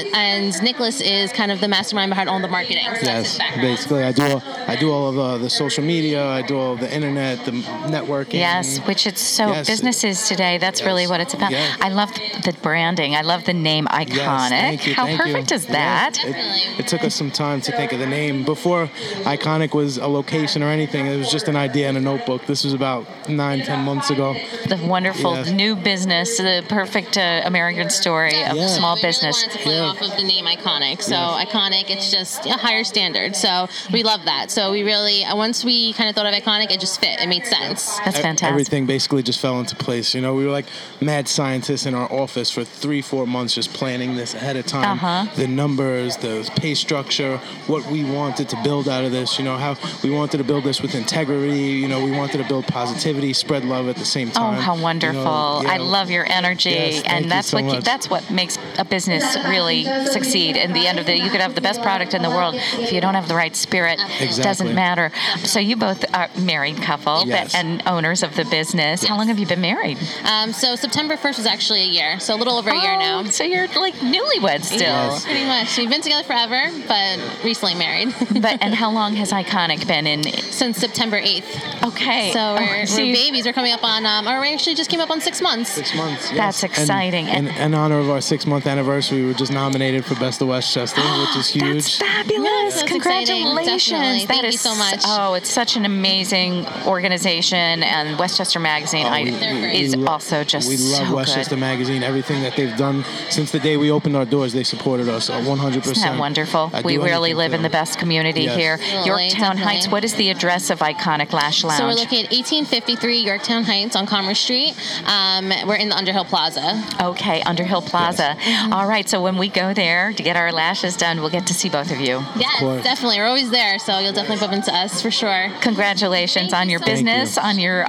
And Nicholas is kind of the mastermind behind all the marketing. So that's his background. Basically, I do all of the social media. I do all of the internet, the networking. Yes, which it's so businesses today. That's really what it's about. Yeah. I love the branding. I love the name Iconic. Yes, thank you, How thank perfect you. is that? It took us some time to think of the name. Before Iconic was a location or anything, it was just an idea in a notebook. This was about 9-10 months ago. The wonderful new business, the perfect American story of small business. To play off of the name Iconic. So Iconic, it's just a higher standard. So we love that. So we really, once we kind of thought of Iconic, it just fit. It made sense. That's fantastic. Everything basically just fell into place. We were like mad scientists in our office for 3-4 months just planning this ahead of time. The numbers, the pay structure, what we wanted to build out of this, how we wanted to build this with integrity, we wanted to build positivity, spread love at the same time. Oh, how wonderful. I love your energy, and that's what makes a business really succeed. In the end of the day, you could have the best product in the world. If you don't have the right spirit, it doesn't matter. So you both are a married couple and owners of the business. How long have you been married? So September 1st was actually a year, so a little over a year now. So you're like newlyweds still. Yes, pretty much. We've been together forever, but recently married. And how long has Iconic been in? Since September 8th. Okay. So we're babies. We're coming up on, or we actually just came up on 6 months. 6 months, yes. That's exciting. And in honor of our 6-month anniversary, we were just nominated for Best of Westchester, which is huge. That's fabulous. That's Congratulations. Thank you so much. Oh, it's such an amazing organization, and Westchester Magazine is also just we love so Westchester good. Magazine. Everything that they've done since the day we opened our doors, they supported us 100%. Isn't that wonderful? We really live in the best community here. Absolutely, Yorktown Heights, what is the address of Iconic Lash Lounge? So we're located at 1853 Yorktown Heights on Commerce Street. We're in the Underhill Plaza. Okay, Underhill Plaza. Yes. All right, so when we go there to get our lashes done, we'll get to see both of you. Yes, definitely. We're always there, so you'll definitely bump into us for sure. Congratulations on your business, on your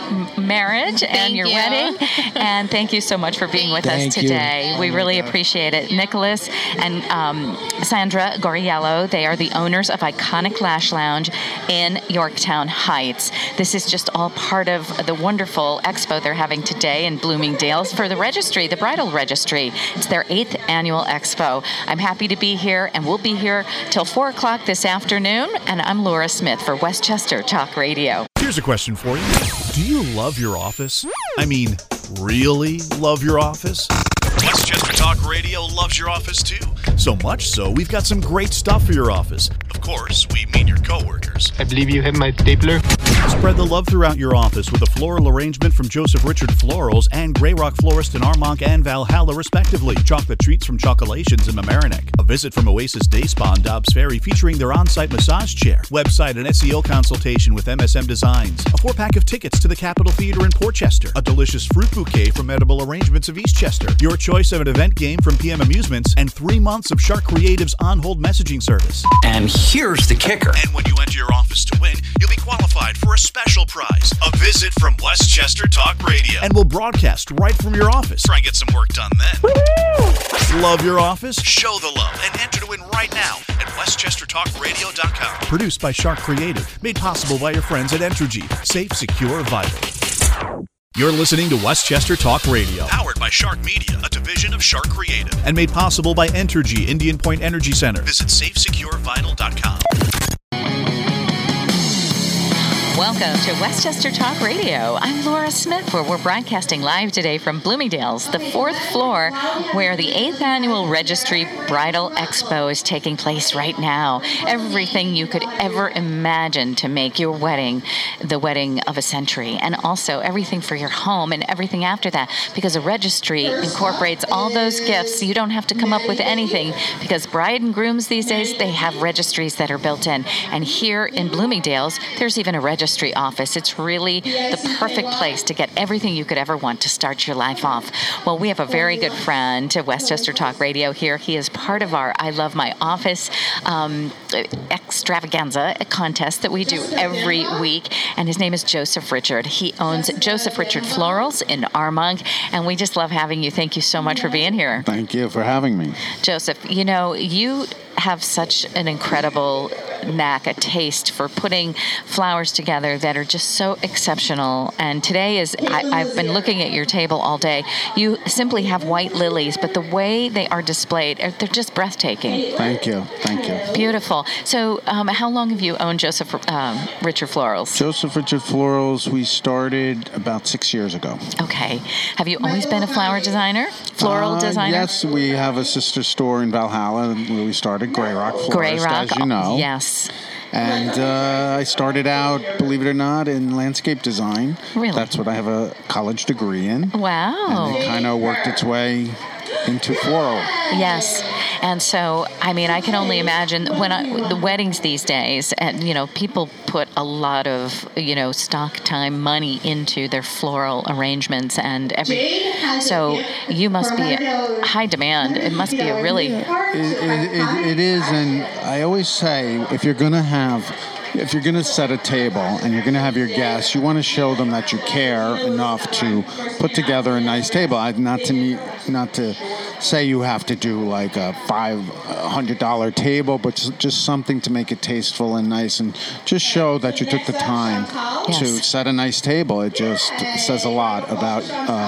marriage and your wedding, and thank you so much for being with us today. We really appreciate it. Nicholas and Sandra Goriello, they are the owners of Iconic Lash Lounge in Yorktown Heights. This is just all part of the wonderful expo they're having today in Bloomingdale's for the registry, the bridal registry. It's their 8th annual expo. I'm happy to be here, and we'll be here till 4 o'clock this afternoon, and I'm Laura Smith for Westchester Talk Radio. Here's a question for you. Do you love your office? I mean, really love your office? Westchester Talk Radio loves your office too. So much so, we've got some great stuff for your office. Of course, we mean your coworkers. I believe you have my stapler. Spread the love throughout your office with a floral arrangement from Joseph Richard Florals and Grey Rock Florist in Armonk and Valhalla, respectively. Chocolate treats from Chocolations in Mamaroneck. A visit from Oasis Day Spa in Dobbs Ferry featuring their on-site massage chair. Website and SEO consultation with MSM Designs. A 4-pack of tickets to the Capitol Theater in Portchester. A delicious fruit bouquet from Edible Arrangements of Eastchester. Your choice of an event game from PM Amusements. And 3 months of Shark Creative's on-hold messaging service. And here's the kicker. And when you enter your office to win, you'll be qualified for a special prize. A visit from Westchester Talk Radio. And we'll broadcast right from your office. Try and get some work done then. Woo-hoo! Love your office? Show the love and enter to win right now at westchestertalkradio.com. Produced by Shark Creative. Made possible by your friends at Entergy. Safe, secure, vital. You're listening to Westchester Talk Radio. Powered by Shark Media, a division of Shark Creative. And made possible by Entergy, Indian Point Energy Center. Visit safesecurevital.com. Welcome to Westchester Talk Radio. I'm Laura Smith, where we're broadcasting live today from Bloomingdale's, the 4th floor, where the 8th Annual Registry Bridal Expo is taking place right now. Everything you could ever imagine to make your wedding the wedding of a century, and also everything for your home and everything after that, because a registry incorporates all those gifts. You don't have to come up with anything, because bride and grooms these days, they have registries that are built in. And here in Bloomingdale's, there's even a registry office. It's really the perfect place to get everything you could ever want to start your life off. Well, we have a very good friend to Westchester Talk Radio here. He is part of our I Love My Office extravaganza contest that we do every week, and his name is Joseph Richard. He owns Joseph Richard Florals in Armonk, and we just love having you. Thank you so much for being here. Thank you for having me. Joseph, you know, you have such an incredible knack, a taste for putting flowers together that are just so exceptional. And today I've been looking at your table all day. You simply have white lilies, but the way they are displayed, they're just breathtaking. Thank you. Thank you. Beautiful. So how long have you owned Joseph Richard Florals? Joseph Richard Florals, we started about 6 years ago. Okay. Have you always been a flower designer? Floral designer? Yes, we have a sister store in Valhalla where we started Grey Rock Florist, Grey Rock, as you know. Yes. And I started out, believe it or not, in landscape design. Really? That's what I have a college degree in. Wow. And it kind of worked its way into floral. Yes. And so, I mean, I can only imagine the weddings these days, and, you know, people put a lot of, you know, stock time, money into their floral arrangements and everything. So you must be high demand. It must be a really... It is, and I always say, if you're going to set a table and you're going to have your guests, you want to show them that you care enough to put together a nice table. Not to say you have to do like a $500 table, but just something to make it tasteful and nice, and just show that you took the time to set a nice table. It just says a lot about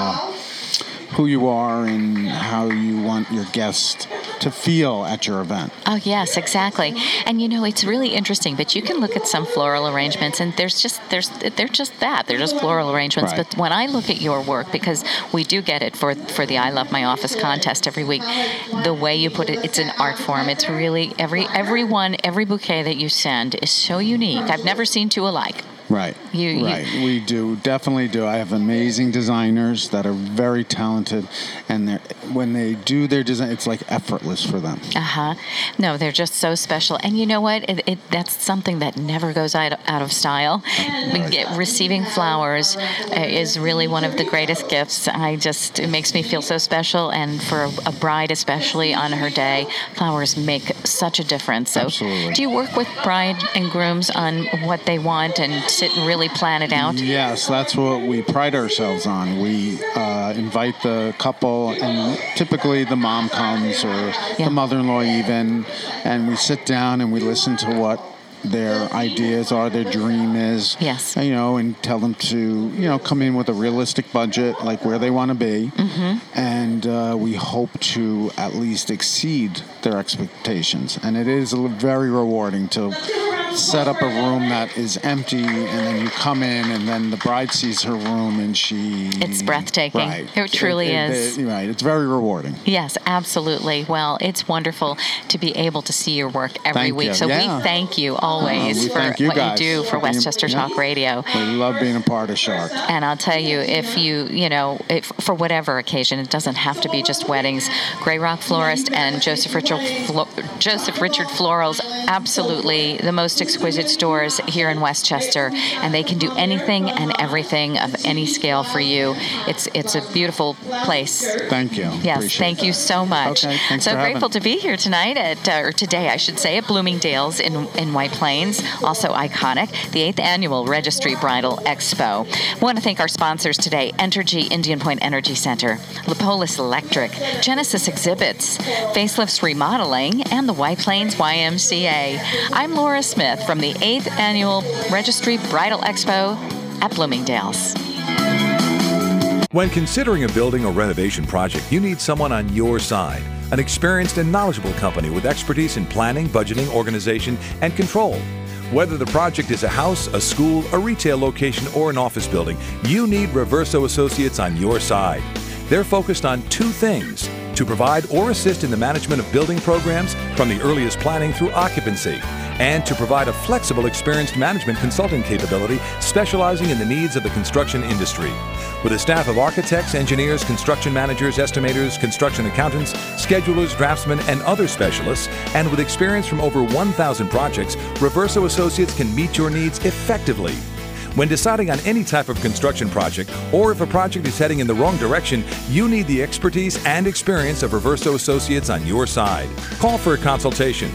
who you are and how you want your guests to feel at your event. Oh, yes, exactly. And, you know, it's really interesting, but you can look at some floral arrangements, and they're just that. They're just floral arrangements. Right. But when I look at your work, because we do get it for the I Love My Office contest every week, the way you put it, it's an art form. It's really, every bouquet that you send is so unique. I've never seen two alike. Right. We definitely do. I have amazing designers that are very talented, and when they do their design, it's like effortless for them. No, they're just so special. And you know what? That's something that never goes out of style. Receiving flowers is really one of the greatest gifts. It makes me feel so special, and for a bride, especially on her day, flowers make such a difference. So, absolutely. Do you work with bride and grooms on what they want and sit and really plan it out? Yes, that's what we pride ourselves on. We invite the couple, and typically the mom comes, or the mother-in-law even, and we sit down and we listen to what their ideas are, their dream is. Yes. You know, and tell them to, come in with a realistic budget, like where they want to be. Mm-hmm. And we hope to at least exceed their expectations. And it is very rewarding to set up a room that is empty, and then you come in, and then the bride sees her room, and it's breathtaking. Right. It truly is. Right. It's very rewarding. Yes, absolutely. Well, it's wonderful to be able to see your work every week. So we thank you always for what you do for Westchester Talk Radio. We love being a part of Shark. And I'll tell you, if for whatever occasion, it doesn't have to be just weddings. Grey Rock Florist and Joseph Richard Florals, absolutely the most exquisite stores here in Westchester, and they can do anything and everything of any scale for you. It's a beautiful place. Thank you. Yes, appreciate thank you so much. Okay, thanks so for grateful to be here tonight today, I should say, at Bloomingdale's in White Plains. Also iconic, the 8th Annual Registry Bridal Expo. I want to thank our sponsors today: Entergy Indian Point Energy Center, Lipolis Electric, Genesis Exhibits, Facelifts Remodeling, and the White Plains YMCA. I'm Laura Smith from the 8th Annual Registry Bridal Expo at Bloomingdale's. When considering a building or renovation project, you need someone on your side. An experienced and knowledgeable company with expertise in planning, budgeting, organization, and control. Whether the project is a house, a school, a retail location, or an office building, you need Reverso Associates on your side. They're focused on two things: to provide or assist in the management of building programs from the earliest planning through occupancy, and to provide a flexible, experienced management consulting capability specializing in the needs of the construction industry. With a staff of architects, engineers, construction managers, estimators, construction accountants, schedulers, draftsmen, and other specialists, and with experience from over 1,000 projects, Reverso Associates can meet your needs effectively. When deciding on any type of construction project, or if a project is heading in the wrong direction, you need the expertise and experience of Reverso Associates on your side. Call for a consultation,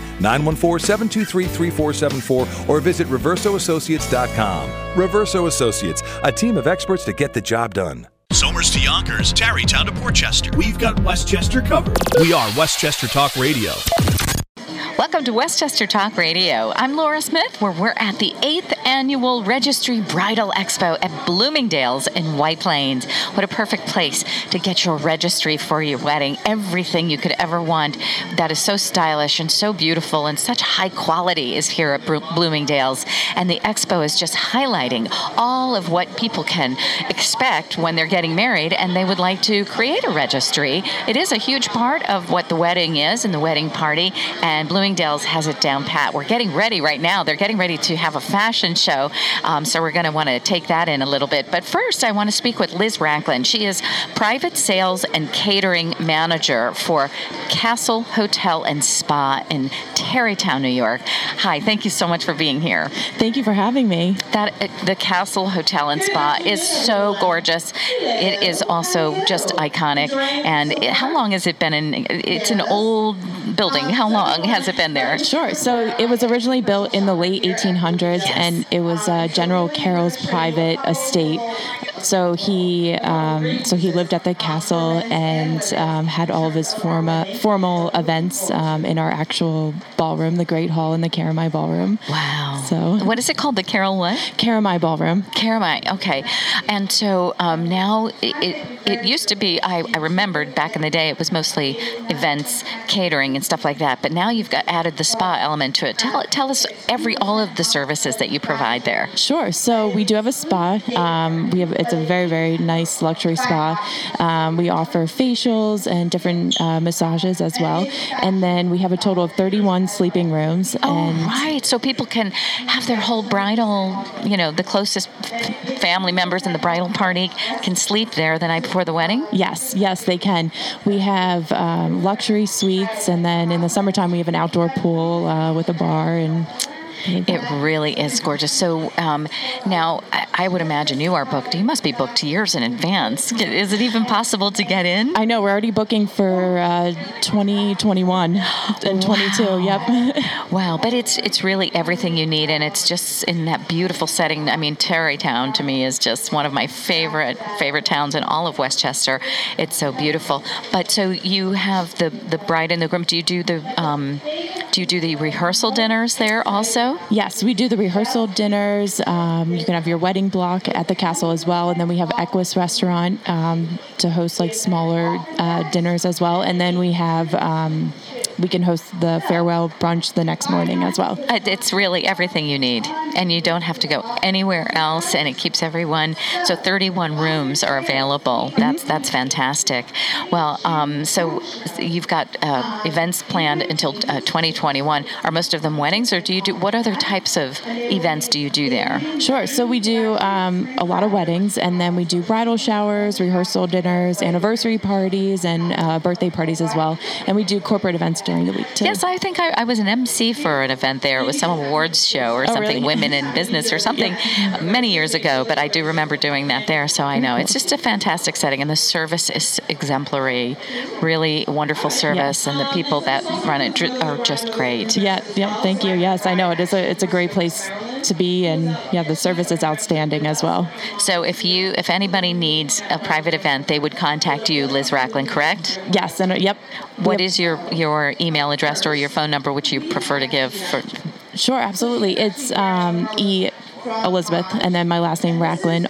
914-723-3474, or visit reversoassociates.com. Reverso Associates, a team of experts to get the job done. Somers to Yonkers, Tarrytown to Portchester. We've got Westchester covered. We are Westchester Talk Radio. Welcome to Westchester Talk Radio. I'm Laura Smith, where we're at the 8th Annual Registry Bridal Expo at Bloomingdale's in White Plains. What a perfect place to get your registry for your wedding. Everything you could ever want that is so stylish and so beautiful and such high quality is here at Bloomingdale's. And the expo is just highlighting all of what people can expect when they're getting married and they would like to create a registry. It is a huge part of what the wedding is and the wedding party, and Bloomingdale's has it down pat. We're getting ready right now. They're getting ready to have a fashion show, so we're going to want to take that in a little bit. But first, I want to speak with Liz Racklin. She is Private Sales and Catering Manager for Castle Hotel and Spa in Tarrytown, New York. Hi, thank you so much for being here. Thank you for having me. The Castle Hotel and Spa is so gorgeous. It is also just iconic. And how long has it been in? It's an old building. How long has it been there? Sure. So it was originally built in the late 1800s, yes. And it was General Carroll's private estate. So he lived at the castle and had all of his formal events in our actual ballroom, the Great Hall and the Karamai Ballroom. Wow. So what is it called? The Carroll what? Karamai Ballroom. Karamai. Okay. And so now it used to be. I remembered back in the day it was mostly events, catering, and stuff like that. But now you've added the spa element to it. Tell us all of the services that you provide there. Sure. So we do have a spa. It's a very, very nice luxury spa. We offer facials and different massages as well. And then we have a total of 31 sleeping rooms. Oh, right. So people can have their whole bridal, the closest family members in the bridal party can sleep there the night before the wedding? Yes, they can. We have luxury suites, and then in the summertime we have an outdoor pool with a bar and... It really is gorgeous. So now I would imagine you are booked. You must be booked years in advance. Is it even possible to get in? I know. We're already booking for 2021 and 22. Yep. Wow. But it's really everything you need, and it's just in that beautiful setting. I mean, Tarrytown to me is just one of my favorite towns in all of Westchester. It's so beautiful. But so you have the bride and the groom. Do you do the rehearsal dinners there also? Yes, we do the rehearsal dinners. You can have your wedding block at the castle as well. And then we have Equus Restaurant to host like smaller dinners as well. And then we have... we can host the farewell brunch the next morning as well. It's really everything you need, and you don't have to go anywhere else, and it keeps everyone. So 31 rooms are available. That's fantastic. Well, so you've got events planned until 2021. Are most of them weddings, or what other types of events do you do there? Sure. So we do a lot of weddings, and then we do bridal showers, rehearsal dinners, anniversary parties, and birthday parties as well. And we do corporate events during the week too. Yes, I think I was an MC for an event there. It was some awards show or something, really? Women in Business or something, many years ago, but I do remember doing that there, so I know. It's just a fantastic setting, and the service is exemplary. Really wonderful service, and the people that run it are just great. Yeah, thank you. Yes, I know. It's a great place to be, and the service is outstanding as well. So if anybody needs a private event, they would contact you, Liz Racklin, correct? Yes, and yep. What is your email address or your phone number, which you prefer to give? Sure, absolutely. It's E. Elizabeth, and then my last name Racklin,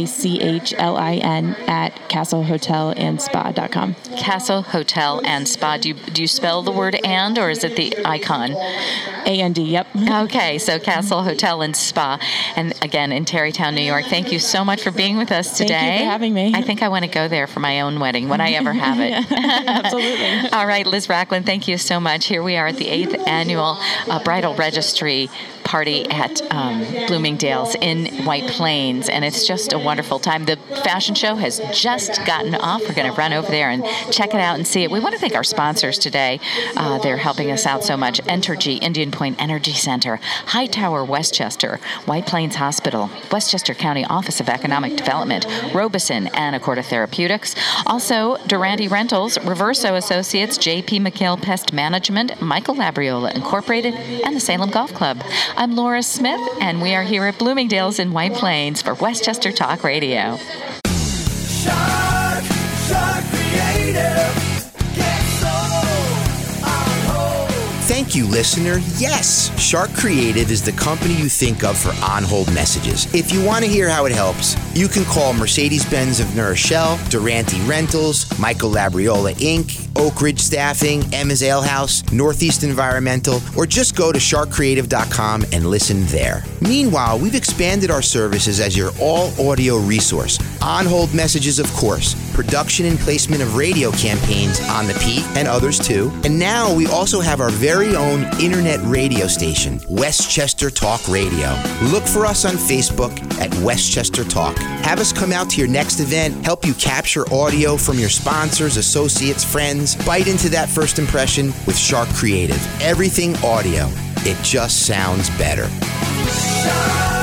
RACHLIN at castlehotelandspa.com. Castle Hotel and Spa. Do you spell the word and, or is it the icon? A&D, yep. Okay, so Castle Hotel and Spa. And again, in Tarrytown, New York. Thank you so much for being with us today. Thank you for having me. I think I want to go there for my own wedding when I ever have it. Absolutely. All right, Liz Racklin, thank you so much. Here we are at the 8th Annual Bridal Registry party at Bloomingdale's in White Plains, and it's just a wonderful time. The fashion show has just gotten off. We're going to run over there and check it out and see it. We want to thank our sponsors today. They're helping us out so much. Entergy, Indian Point Energy Center, Hightower Westchester, White Plains Hospital, Westchester County Office of Economic Development, Robeson, Anacorta Therapeutics. Also, Durante Rentals, Reverso Associates, J.P. McHale Pest Management, Michael Labriola Incorporated, and the Salem Golf Club. I'm Laura Smith, and we are here at Bloomingdale's in White Plains for Westchester Talk Radio. Shark Creative. Thank you, listener. Yes, Shark Creative is the company you think of for on-hold messages. If you want to hear how it helps, you can call Mercedes-Benz of New Rochelle, Durante Rentals, Michael Labriola Inc., Oak Ridge Staffing, Emma's Ale House, Northeast Environmental, or just go to sharkcreative.com and listen there. Meanwhile, we've expanded our services as your all-audio resource. On-hold messages, of course, production and placement of radio campaigns on the Peak and others too. And now we also have our very own internet radio station, Westchester Talk Radio. Look for us on Facebook at Westchester Talk. Have us come out to your next event, help you capture audio from your sponsors, associates, friends. Bite into that first impression with Shark Creative. Everything audio. It just sounds better. Shark.